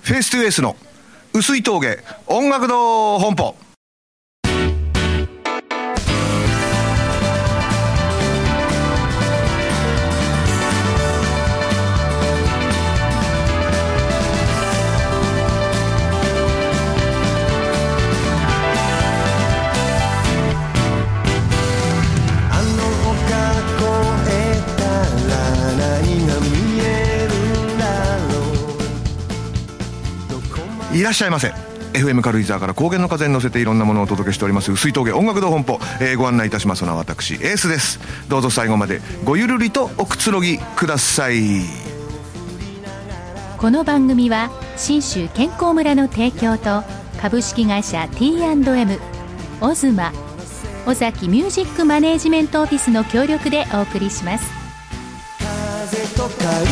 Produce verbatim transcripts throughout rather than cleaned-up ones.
フェイストゥフェイスの薄い峠音楽堂本舗。いらっしゃいませ。 エフエム 軽井沢から高原の風に乗せていろんなものをお届けしております薄い峠音楽堂本舗、えー、ご案内いたしますのは私エースです。どうぞ最後までごゆるりとおくつろぎください。 この番組は信州健康村の提供と株式会社 ティーアンドエム、 オズマ、尾崎ミュージックマネージメントオフィスの協力でお送りします。風と貝殻、それだ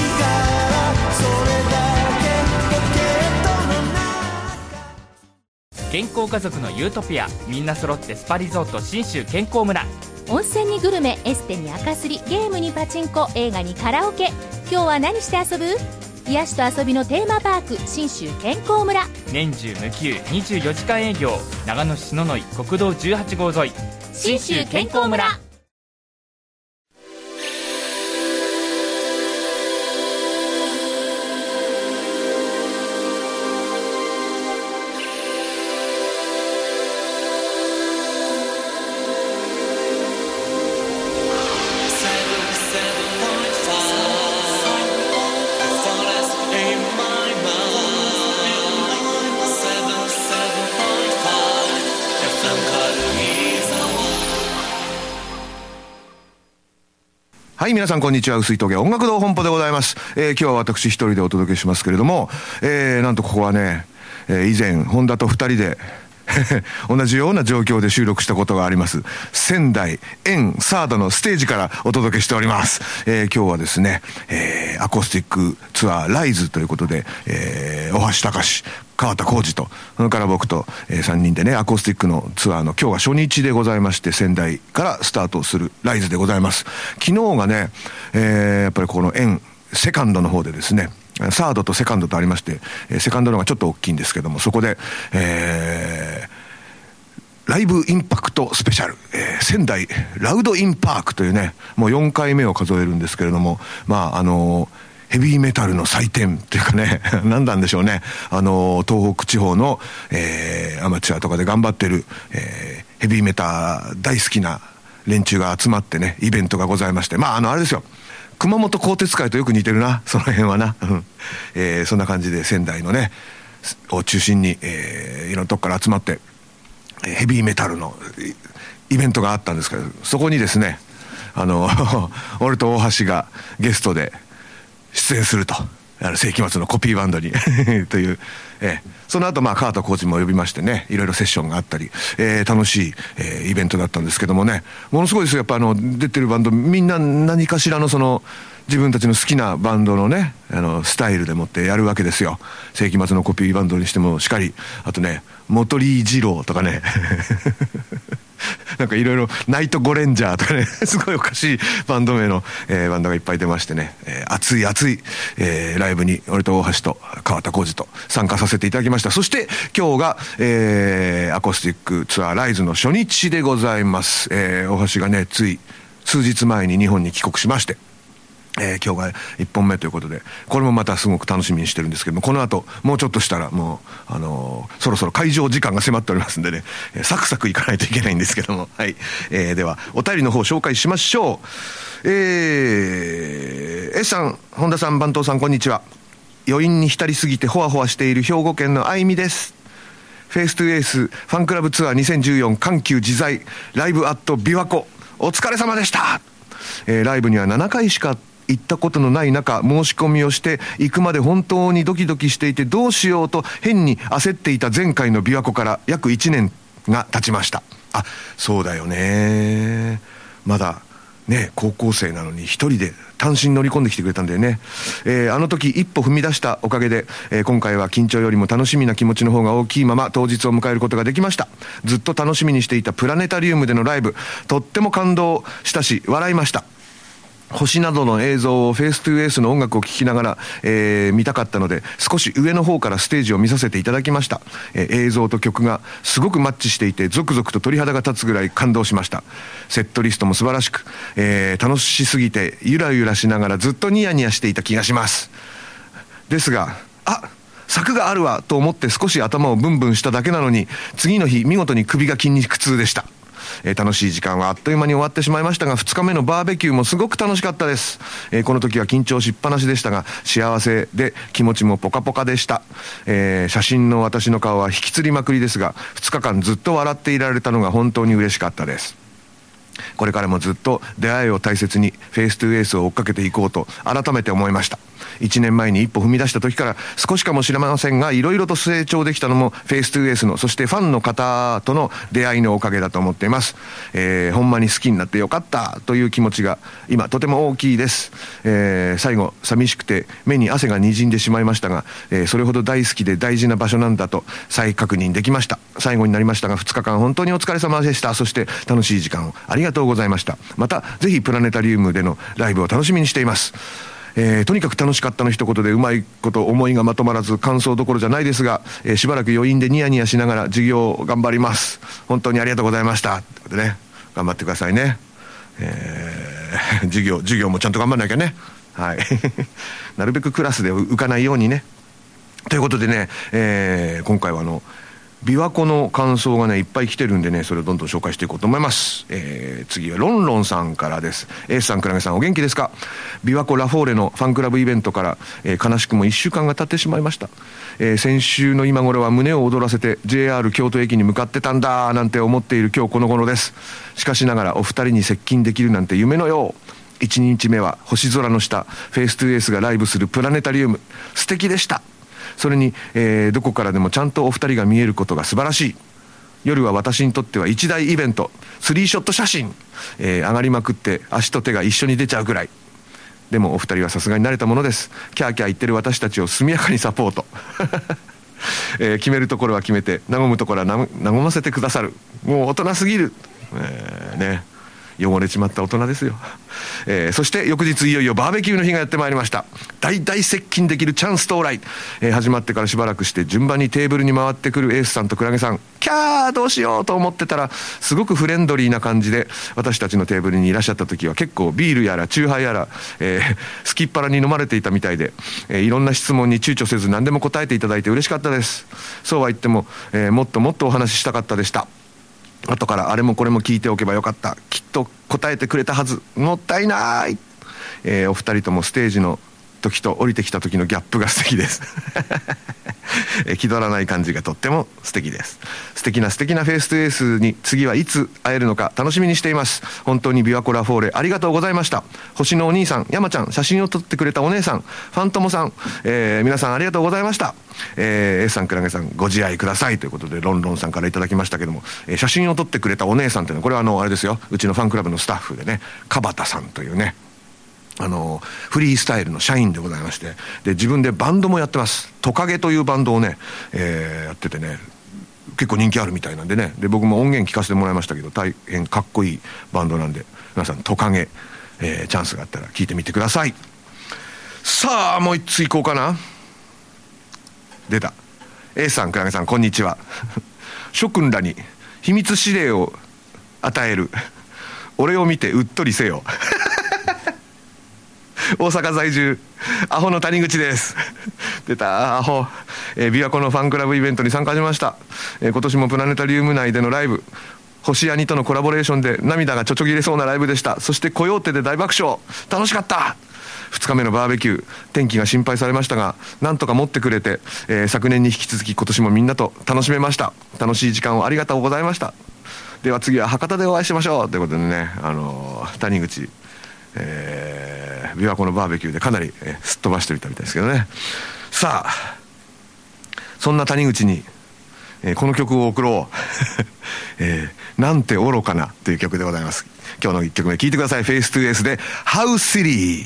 健康家族のユートピア、みんな揃ってスパリゾート信州健康村。 温泉にグルメ、エステに赤すり、ゲームにパチンコ、映画にカラオケ。今日は何して遊ぶ？癒しと遊びのテーマパーク信州健康村。 年中無休にじゅうよじかん営業、長野市篠ノ井国道じゅうはちごう沿い信州健康村。 はい、皆さんこんにちは。薄い峠音楽堂本舗でございます。えー、今日は私一人でお届けしますけれども、えー、なんとここはね、えー、以前本田と二人で同じような状況で収録したことがあります仙台円サードのステージからお届けしております。えー、今日はですね、えー、アコースティックツアーライズということで、えー、大橋隆、川田浩二と、それから僕と、えー、さんにんでね、アコースティックのツアーの今日が初日でございまして、仙台からスタートするライズでございます。昨日がね、えー、やっぱりこの円セカンドの方でですね、サードとセカンドとありまして、セカンドの方がちょっと大きいんですけども、そこで、えー、ライブインパクトスペシャル、えー、仙台ラウドインパークというね、もうよんかいめを数えるんですけれども、まああのヘビーメタルの祭典っていうかね何なんでしょうね、あの東北地方の、えー、アマチュアとかで頑張ってる、えー、ヘビーメタ大好きな連中が集まってね、イベントがございまして、まああのあれですよ、熊本鋼鉄会とよく似てるな、その辺はな、えー、そんな感じで仙台のねを中心に、えー、いろんなとこから集まってヘビーメタルのイベントがあったんですけど、そこにですね、あの俺と大橋がゲストで出演すると、あの世紀末のコピーバンドにという、えー、その後まあ川田コーチも呼びましてね、いろいろセッションがあったり、えー、楽しい、えー、イベントだったんですけどもね、ものすごいですよ。やっぱあの出てるバンドみんな何かしらのその自分たちの好きなバンドのね、あのスタイルでもってやるわけですよ。世紀末のコピーバンドにしてもしかり、あとねモトリー二郎とかねなんかいろいろナイトゴレンジャーとかねすごいおかしいバンド名の、えー、バンドがいっぱい出ましてね、えー、熱い熱い、えー、ライブに俺と大橋と川田浩二と参加させていただきました。そして今日が、えー、アコースティックツアーライズの初日でございます。えー、大橋がねつい数日前に日本に帰国しまして、えー、今日がいっぽんめということで、これもまたすごく楽しみにしてるんですけども、この後もうちょっとしたらもう、あのー、そろそろ会場時間が迫っておりますんでね、えー、サクサクいかないといけないんですけども、はい、えー、ではお便りの方紹介しましょう。えー、S さん、本田さん、番頭さん、こんにちは。余韻に浸りすぎてホワホワしている兵庫県のあいみです。フェイストゥエースファンクラブツアーにせんじゅうよん緩急自在ライブアット琵琶湖、お疲れ様でした。えー、ライブにはななかいしか行ったことのない中、申し込みをして行くまで本当にドキドキしていて、どうしようと変に焦っていた前回の琵琶湖から約いちねんが経ちました。あ、そうだよね、まだね高校生なのに一人で単身乗り込んできてくれたんだよね。えー、あの時一歩踏み出したおかげで、えー、今回は緊張よりも楽しみな気持ちの方が大きいまま当日を迎えることができました。ずっと楽しみにしていたプラネタリウムでのライブ、とっても感動したし笑いました。 星などの映像をフェイストゥーエースの音楽を聴きながら、えー、見たかったので少し上の方からステージを見させていただきました。えー、映像と曲がすごくマッチしていてゾクゾクと鳥肌が立つぐらい感動しました。セットリストも素晴らしく、えー、楽しすぎてゆらゆらしながらずっとニヤニヤしていた気がします。ですが、あ、柵があるわと思って少し頭をブンブンしただけなのに次の日見事に首が筋肉痛でした。えー、楽しい時間はあっという間に終わってしまいましたが、ふつかめのバーベキューもすごく楽しかったです。えー、この時は緊張しっぱなしでしたが幸せで気持ちもポカポカでした。えー、写真の私の顔は引きつりまくりですがふつかかんずっと笑っていられたのが本当に嬉しかったです。これからもずっと出会いを大切にフェイストゥーエースを追っかけていこうと改めて思いました。いちねんまえに一歩踏み出した時から少しかもしれませんがいろいろと成長できたのもフェイストゥーエースのそしてファンの方との出会いのおかげだと思っています。えー、ほんまに好きになってよかったという気持ちが今とても大きいです。えー、最後寂しくて目に汗がにじんでしまいましたが、えー、それほど大好きで大事な場所なんだと再確認できました。最後になりましたがふつかかん本当にお疲れ様でした。そして楽しい時間をありがとうございました。またぜひプラネタリウムでのライブを楽しみにしています。えー、とにかく楽しかったの一言でうまいこと思いがまとまらず感想どころじゃないですが、えー、しばらく余韻でニヤニヤしながら授業を頑張ります。本当にありがとうございましたということでね、頑張ってくださいね。えー、授業授業もちゃんと頑張らなきゃね。はいなるべくクラスで浮かないようにね。ということでね、えー、今回はあの琵琶湖の感想がねいっぱい来てるんでね、それをどんどん紹介していこうと思います。えー、次はロンロンさんからです。エースさん、クラゲさん、お元気ですか。琵琶湖ラフォーレのファンクラブイベントから、えー、悲しくもいっしゅうかんが経ってしまいました。えー、先週の今頃は胸を躍らせて ジェイアール 京都駅に向かってたんだなんて思っている今日この頃です。しかしながらお二人に接近できるなんて夢のよう。いちにちめは星空の下フェイストゥーエースがライブするプラネタリウム、素敵でした。それに、えー、どこからでもちゃんとお二人が見えることが素晴らしい。夜は私にとっては一大イベント、スリーショット写真、えー、上がりまくって足と手が一緒に出ちゃうくらい。でもお二人はさすがに慣れたものです。キャーキャー言ってる私たちを速やかにサポート、えー、決めるところは決めて和むところは和ませてくださる。もう大人すぎる、えー、ね汚れちまった大人ですよ。えー、そして翌日いよいよバーベキューの日がやってまいりました。大大接近できるチャンス到来。えー、始まってからしばらくして順番にテーブルに回ってくるエースさんとクラゲさん、キャーどうしようと思ってたらすごくフレンドリーな感じで私たちのテーブルにいらっしゃった時は結構ビールやらチューハイやら、えー、すきっ腹に飲まれていたみたいで、えー、いろんな質問に躊躇せず何でも答えていただいて嬉しかったです。そうは言っても、えー、もっともっとお話ししたかったでした。後からあれもこれも聞いておけばよかった、きっと答えてくれたはず、もったいない、えー、お二人ともステージの時と降りてきた時のギャップが素敵ですえー、気取らない感じがとっても素敵です。素敵な素敵なフェイストゥーエースに次はいつ会えるのか楽しみにしています。本当に琵琶湖ラフォーレありがとうございました。星のお兄さん、山ちゃん、写真を撮ってくれたお姉さん、ファントモさん、えー、皆さんありがとうございました。えー、エースさん、クラゲさんご自愛くださいということでロンロンさんからいただきましたけども、えー、写真を撮ってくれたお姉さんというのはこれはあのあれですよ、うちのファンクラブのスタッフでね、川端さんというね、あのフリースタイルの社員でございまして、で自分でバンドもやってます。トカゲというバンドをね、えー、やっててね結構人気あるみたいなんでね、で僕も音源聞かせてもらいましたけど大変かっこいいバンドなんで皆さんトカゲ、えー、チャンスがあったら聞いてみてください。さあもう一ついこうかな。出た。 A さん、クラゲさん、こんにちは諸君らに秘密指令を与える。俺を見てうっとりせよ大阪在住アホの谷口です出たアホ、えー、琵琶湖のファンクラブイベントに参加しました。えー、今年もプラネタリウム内でのライブ、星兄とのコラボレーションで涙がちょちょぎれそうなライブでした。そしてコヨーテで大爆笑、楽しかった。ふつかめのバーベキュー、天気が心配されましたがなんとか持ってくれて、えー、昨年に引き続き今年もみんなと楽しめました。楽しい時間をありがとうございました。では次は博多でお会いしましょうということでね、あのー、谷口、えー、琵琶湖のバーベキューでかなり、えー、すっ飛ばしてみたみたいですけどね。さあそんな谷口に、えー、この曲を送ろう、えー、なんて愚かなという曲でございます。今日のいっきょくめ聴いてください。フェイストゥーエースで How Silly。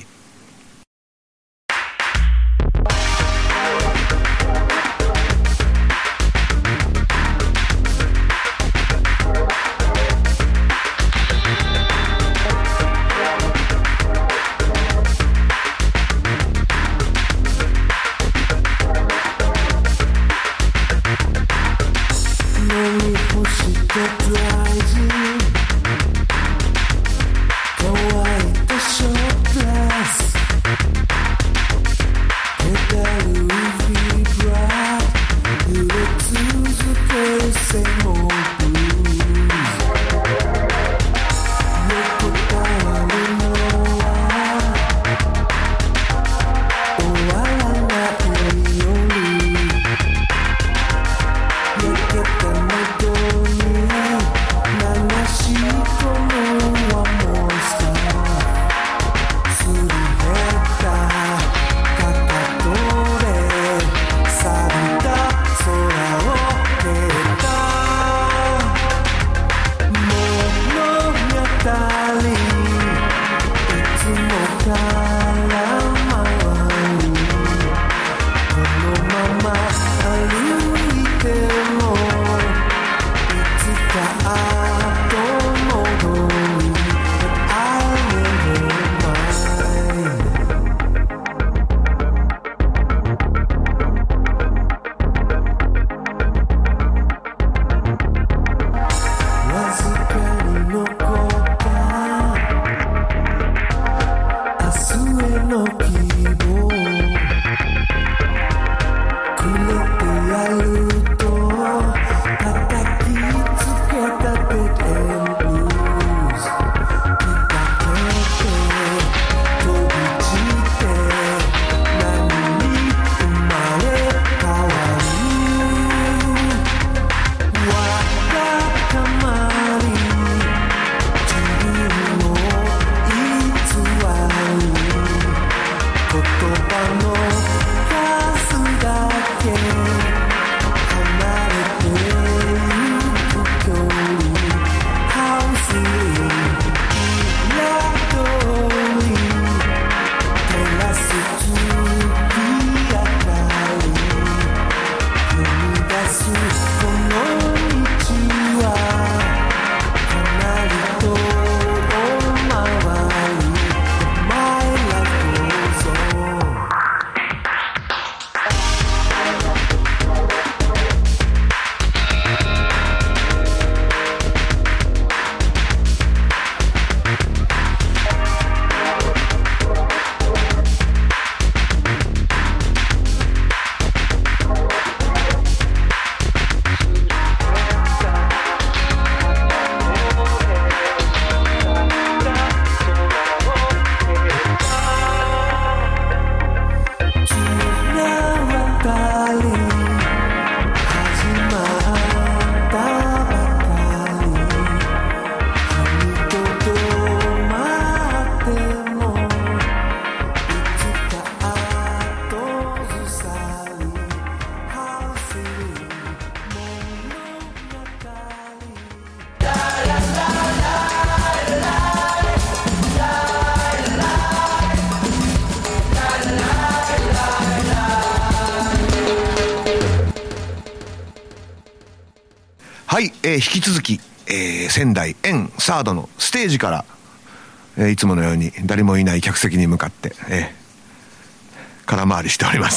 はい、えー、引き続き、えー、仙台エンサードのステージから、えー、いつものように誰もいない客席に向かって、えー、空回りしております、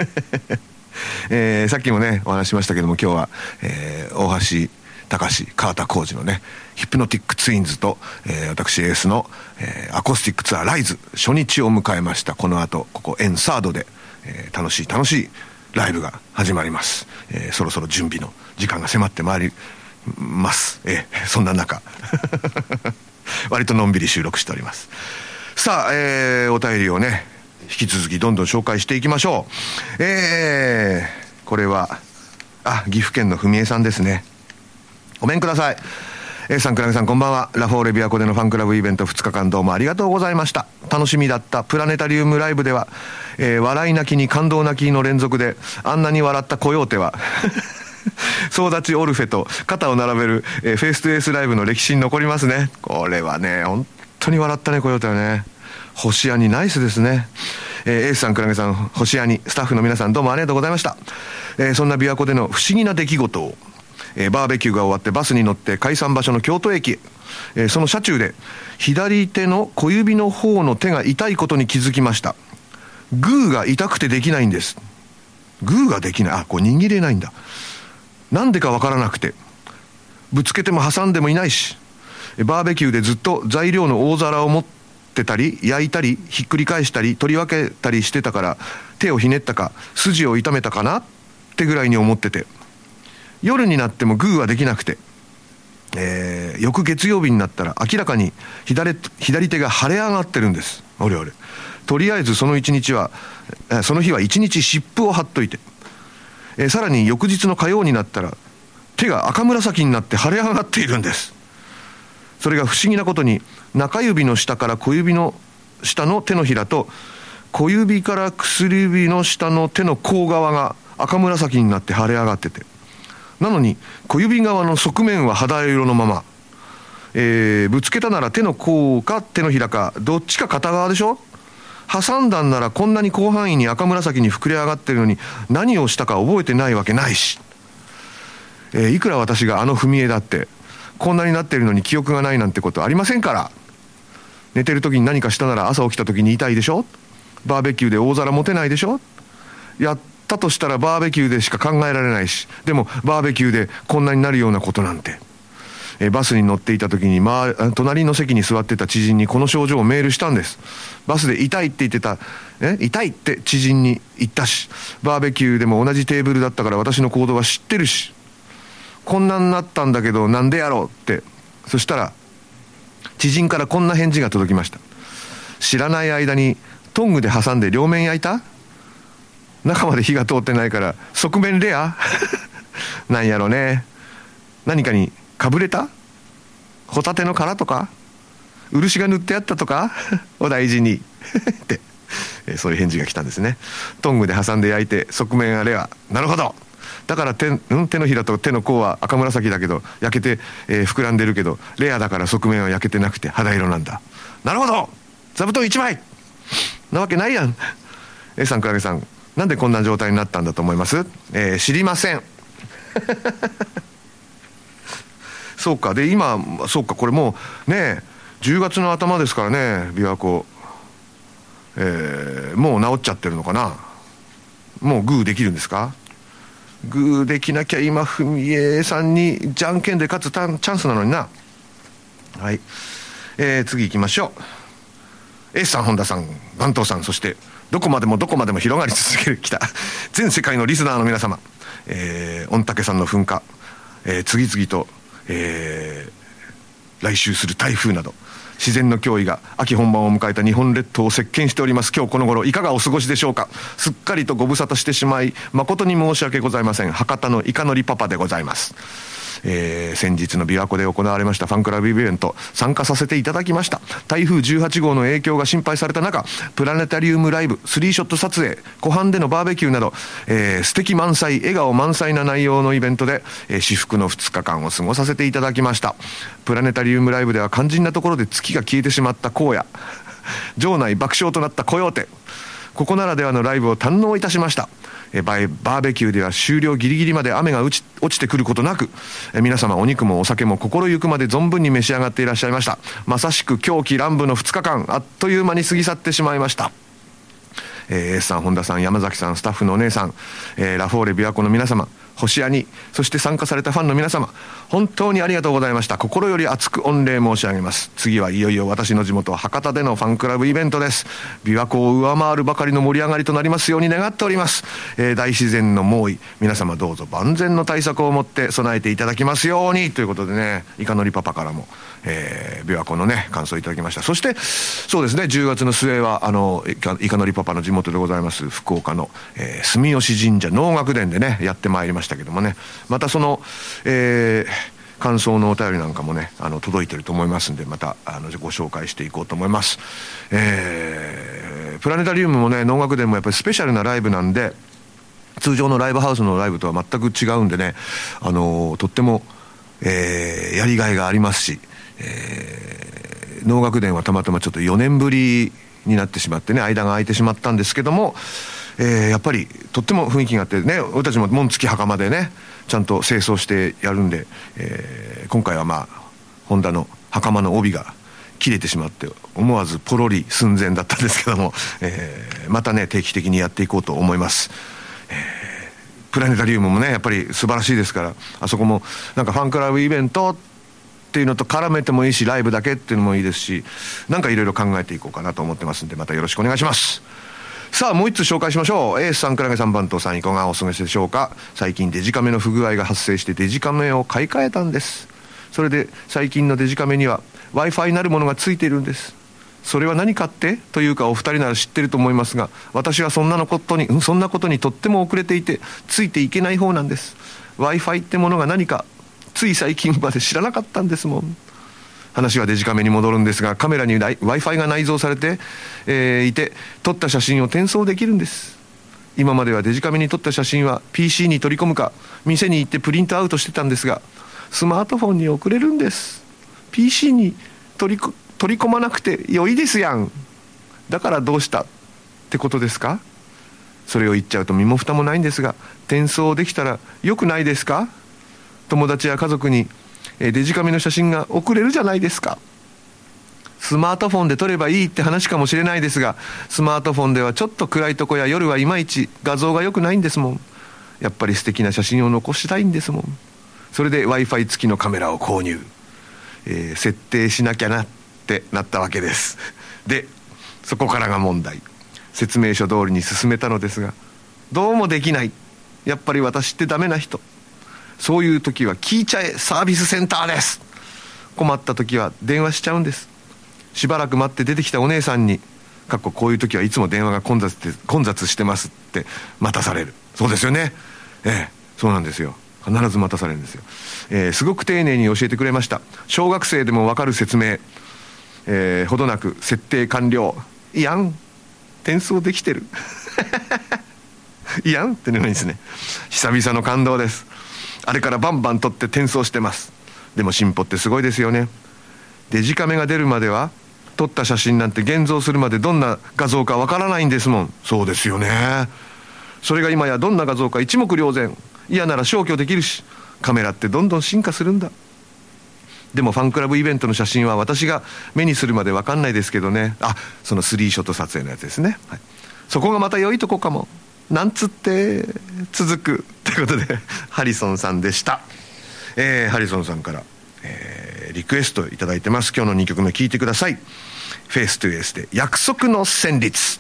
えー、さっきもねお話ししましたけども、今日は、えー、大橋隆川田浩二のねヒプノティックツインズと、えー、私エースの、えー、アコースティックツアーライズ初日を迎えました。この後ここエンサードで、えー、楽しい楽しいライブが始まります、えー、そろそろ準備の時間が迫ってまいります、えー、そんな中割とのんびり収録しております。さあ、えー、お便りをね引き続きどんどん紹介していきましょう。えー、これはあ岐阜県の文江さんですね。ごめんください。A さん、クラゲさん、こんばんは。ラフォーレ琵琶湖でのファンクラブイベントふつかかんどうもありがとうございました。楽しみだったプラネタリウムライブでは、えー、笑い泣きに感動泣きの連続であんなに笑ったコヨーテは総立ちオルフェと肩を並べる、えー、フェイストゥエースライブの歴史に残りますね。これはね本当に笑ったねコヨーテはね。星屋にナイスですね。えー、エースさん、クラゲさん、星屋にスタッフの皆さんどうもありがとうございました。えー、そんな琵琶湖での不思議な出来事をえー、バーベキューが終わってバスに乗って解散場所の京都駅へ、えー、その車中で左手の小指の方の手が痛いことに気づきました。グーが痛くてできないんです。グーができない、あ、こう握れないんだ。なんでかわからなくてぶつけても挟んでもいないし、バーベキューでずっと材料の大皿を持ってたり焼いたりひっくり返したり取り分けたりしてたから、手をひねったか筋を痛めたかなってぐらいに思ってて、夜になってもグーはできなくて、えー、翌月曜日になったら明らかに 左, 左手が腫れ上がってるんです。おれおれ。とりあえずその一日はその日は一日湿布を貼っといて、えー、さらに翌日の火曜になったら手が赤紫になって腫れ上がっているんです。それが不思議なことに、中指の下から小指の下の手のひらと小指から薬指の下の手の甲側が赤紫になって腫れ上がってて、なのに小指側の側面は肌色のまま、えー、ぶつけたなら手の甲か手のひらかどっちか片側でしょ。挟んだんならこんなに広範囲に赤紫に膨れ上がってるのに何をしたか覚えてないわけないし、えー、いくら私があの踏み絵だってこんなになってるのに記憶がないなんてことありませんから。寝てる時に何かしたなら朝起きた時に痛いでしょ。バーベキューで大皿持てないでしょ。やったとしたらバーベキューでしか考えられないし、でもバーベキューでこんなになるようなことなんて。えバスに乗っていた時に、まあ、隣の席に座ってた知人にこの症状をメールしたんです。バスで痛いって言ってた、え痛いって知人に言ったし、バーベキューでも同じテーブルだったから私の行動は知ってるし、こんなになったんだけどなんでやろうって。そしたら知人からこんな返事が届きました。知らない間にトングで挟んで両面焼いた？中まで火が通ってないから側面レアなんやろね。何かにかぶれた？ホタテの殻とか漆が塗ってあったとかお大事にってそういう返事が来たんですね。トングで挟んで焼いて側面はレア。なるほど。だから 手, ん手のひらと手の甲は赤紫だけど焼けて、えー、膨らんでるけどレアだから側面は焼けてなくて肌色なんだ。なるほど。座布団いちまいなわけないやん。 A さんクラゲさん、なんでこんな状態になったんだと思います？えー、知りませんそうか。で今そうか、これもうねじゅうがつの頭ですからね、琵琶湖、えー、もう治っちゃってるのかな。もうグーできるんですか？グーできなきゃ今文江さんにじゃんけんで勝つチャンスなのにな。はい、えー、次行きましょう。 S さん、本田さん、番頭さん、そしてどこまでもどこまでも広がり続ける北全世界のリスナーの皆様、えー、御嶽山の噴火、えー、次々と、えー、来襲する台風など自然の脅威が秋本番を迎えた日本列島を席巻しております。今日この頃いかがお過ごしでしょうか。すっかりとご無沙汰してしまい誠に申し訳ございません。博多のイカのりパパでございます。えー、先日の琵琶湖で行われましたファンクラブイベント参加させていただきました。台風じゅうはち号の影響が心配された中、プラネタリウムライブ、スリーショット撮影、湖畔でのバーベキューなど、えー、素敵満載、笑顔満載な内容のイベントで、えー、至福のふつかかんを過ごさせていただきました。プラネタリウムライブでは肝心なところで月が消えてしまった荒野、場内爆笑となったコヨーテ、ここならではのライブを堪能いたしました。えバーベキューでは終了ギリギリまで雨が落ち、落ちてくることなく、え皆様お肉もお酒も心ゆくまで存分に召し上がっていらっしゃいました。まさしく狂気乱舞のふつかかん、あっという間に過ぎ去ってしまいました。えー、S さん、本田さん、山崎さん、スタッフのお姉さん、えー、ラフォーレ琵琶湖の皆様、星兄、そして参加されたファンの皆様、本当にありがとうございました。心より厚く御礼申し上げます。次はいよいよ私の地元博多でのファンクラブイベントです。琵琶湖を上回るばかりの盛り上がりとなりますように願っております。えー、大自然の猛威、皆様どうぞ万全の対策を持って備えていただきますようにということでね、イカのりパパからも、えー、琵琶湖のね感想いただきました。そしてそうですね、じゅうがつの末はあのイカ、イカのりパパの地元でございます福岡の、えー、住吉神社能楽殿でねやってまいりましたけどもね、またその、えー、感想のお便りなんかもねあの届いてると思いますんで、またあのご紹介していこうと思います。えー、プラネタリウムもね能楽殿もやっぱりスペシャルなライブなんで、通常のライブハウスのライブとは全く違うんでね、あのー、とっても、えー、やりがいがありますし、えー、能楽殿はたまたまちょっとよねんぶりになってしまってね間が空いてしまったんですけども、えー、やっぱりとっても雰囲気があってね、俺たちも紋付き袴でねちゃんと清掃してやるんで、えー、今回はまあホンダの袴の帯が切れてしまって思わずポロリ寸前だったんですけども、えー、またね定期的にやっていこうと思います。えープラネタリウムもねやっぱり素晴らしいですから、あそこもなんかファンクラブイベントっていうのと絡めてもいいし、ライブだけっていうのもいいですし、なんかいろいろ考えていこうかなと思ってますんで、またよろしくお願いします。さあもう一つ紹介しましょう。エースさん、クラゲさん、番頭さん、いかがお過ごしでしょうか。最近デジカメの不具合が発生してデジカメを買い替えたんです。それで最近のデジカメには Wi-Fi なるものがついているんです。それは何かってというかお二人なら知ってると思いますが、私はそんなのことに、そんなことにとっても遅れていてついていけない方なんです。 Wi-Fi ってものが何かつい最近まで知らなかったんですもん。話はデジカメに戻るんですが、カメラに Wi-Fi が内蔵されて、えー、いて撮った写真を転送できるんです。今まではデジカメに撮った写真は ピーシー に取り込むか店に行ってプリントアウトしてたんですが、スマートフォンに送れるんです。 ピーシー に取りこ取り込まなくて良いですやん。だからどうしたってことですか。それを言っちゃうと身も蓋もないんですが、転送できたら良くないですか。友達や家族にデジカメの写真が送れるじゃないですか。スマートフォンで撮ればいいって話かもしれないですが、スマートフォンではちょっと暗いとこや夜はいまいち画像が良くないんですもん。やっぱり素敵な写真を残したいんですもん。それで Wi-Fi 付きのカメラを購入、えー、設定しなきゃなってなったわけです。でそこからが問題。説明書通りに進めたのですが、どうもできない。やっぱり私ってダメな人。そういう時は聞いちゃえサービスセンターです。困った時は電話しちゃうんです。しばらく待って出てきたお姉さんに、かっここういう時はいつも電話が混雑って混雑してますって待たされる。そうですよね。ええ、そうなんですよ。必ず待たされるんですよ。えー、すごく丁寧に教えてくれました。小学生でも分かる説明、えー、ほどなく設定完了。いやん、転送できてるいやんってのがいいですね。久々の感動です。あれからバンバン撮って転送してます。でも進歩ってすごいですよね。デジカメが出るまでは撮った写真なんて現像するまでどんな画像かわからないんですもん。そうですよね。それが今やどんな画像か一目瞭然。嫌なら消去できるし、カメラってどんどん進化するんだ。でもファンクラブイベントの写真は私が目にするまで分かんないですけどね。あ、そのスリーショット撮影のやつですね、はい、そこがまた良いとこかもなんつって続くということでハリソンさんでした。えー、ハリソンさんから、えー、リクエストいただいてます。今日のにきょくめ聴いてください。フェイストゥエースで約束の旋律。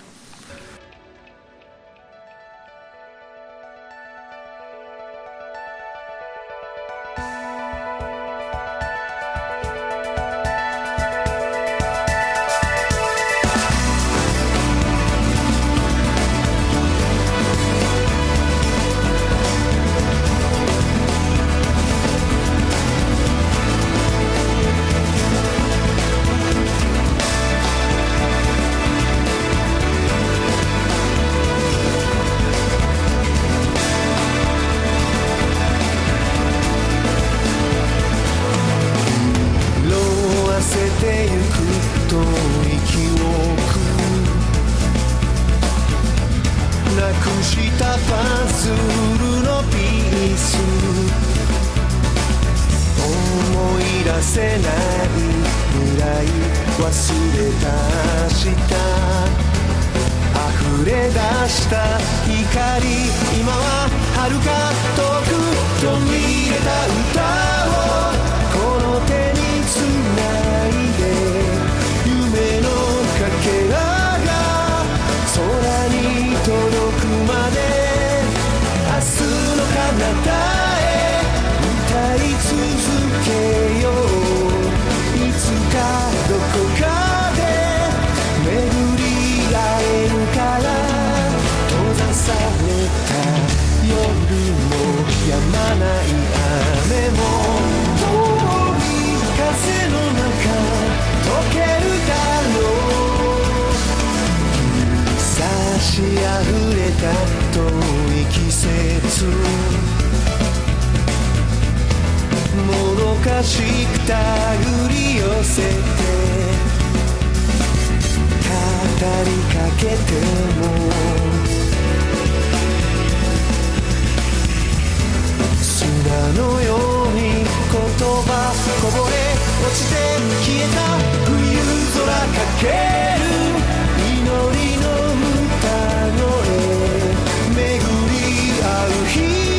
祈りの歌声巡り合う日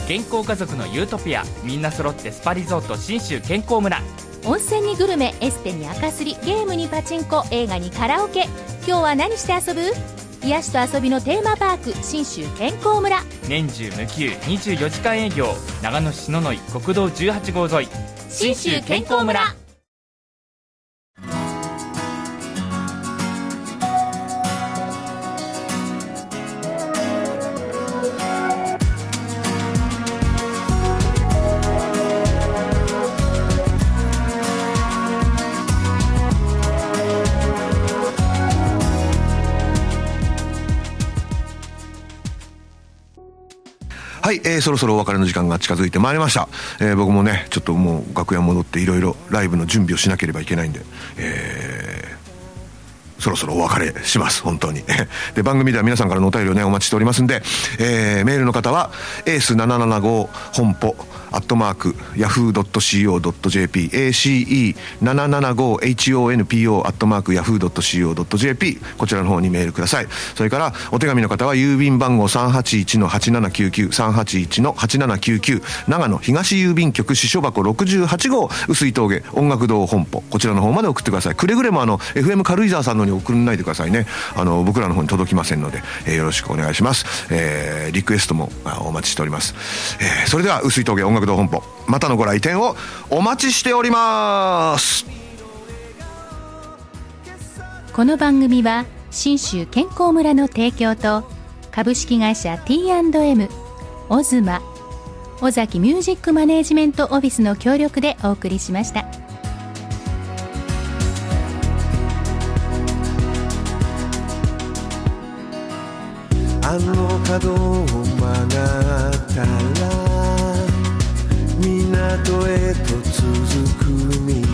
健康家族のユートピア、みんな揃ってスパリゾート信州健康村。 温泉にグルメ、エステに赤すり、ゲームにパチンコ、映画にカラオケ。今日は何して遊ぶ？癒しと遊びのテーマパーク、信州健康村。 年中無休にじゅうよじかん営業、長野市篠ノ井国道じゅうはち号沿い、信州健康村。 はい、えー、そろそろお別れの時間が近づいてまいりました。えー、僕もねちょっともう楽屋戻っていろいろライブの準備をしなければいけないんで、えー、そろそろお別れします本当にで、番組では皆さんからのお便りをねお待ちしておりますんで、えー、メールの方はエースななななご本舗アットマークヤフー ドット シーオー ドット ジェーピー エーシーイーななななご エイチオーエヌピーオー アットマークヤフー ドット シーオー ドット ジェーピー こちらの方にメールください。それからお手紙の方は郵便番号 さんはちいちのはちななきゅうきゅう さんはちいちのはちななきゅうきゅう 長野東郵便局支所箱ろくじゅうはち号碓井峠音楽堂本舗、こちらの方まで送ってください。くれぐれもあの エフエム 軽井沢さんのに送らないでくださいね。あの僕らの方に届きませんので、えー、よろしくお願いします。えー、リクエストもお待ちしております。えー、それでは碓井峠音楽堂本舗、またのご来店をお待ちしております。 この番組は信州健康村の提供と株式会社 ティーアンドエム、 オズマ、尾崎ミュージックマネージメントオフィスの協力でお送りしました。 あの角を曲がったら港へと続く道